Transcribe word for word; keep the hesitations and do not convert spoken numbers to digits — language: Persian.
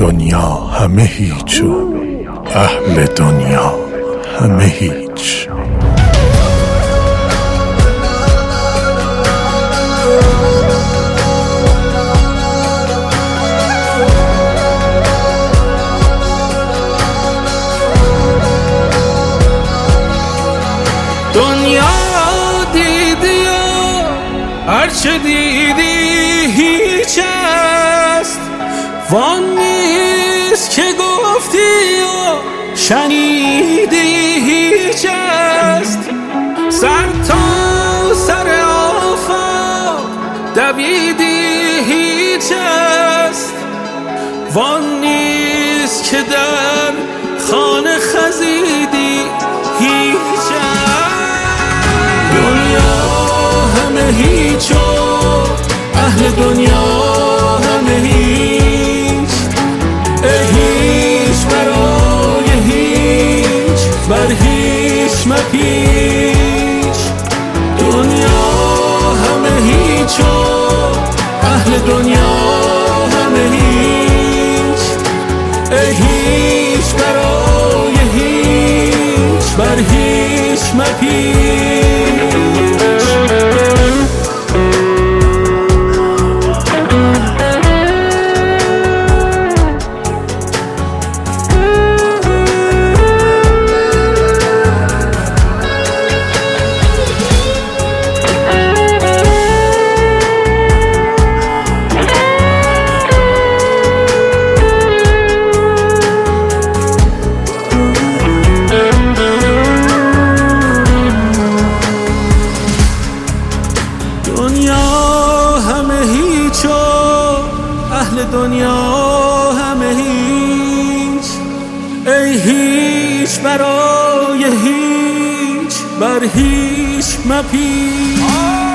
دنیا همه هیچ و اهل دنیا همه هیچ. دنیا دیدی و هرچه دیدی هیچ است، وان نیست که گفتی و شنیدی هیچ است. سر تا سر آفاق دویدی هیچ است، وان نیست که در خانه خزیدی هیچ است. دنیا همه هیچ و اهل دنیا همه هیچ، هیچ برای هیچ بر هیچ مپیچ. دنیا همه هیچ و اهل دنیا همه هیچ، هیچ برای هیچ بر هیچ مپیچ. دنیا همه هیچ و اهل دنیا همه هیچ، ای هیچ برای هیچ بر هیچ مپیچ.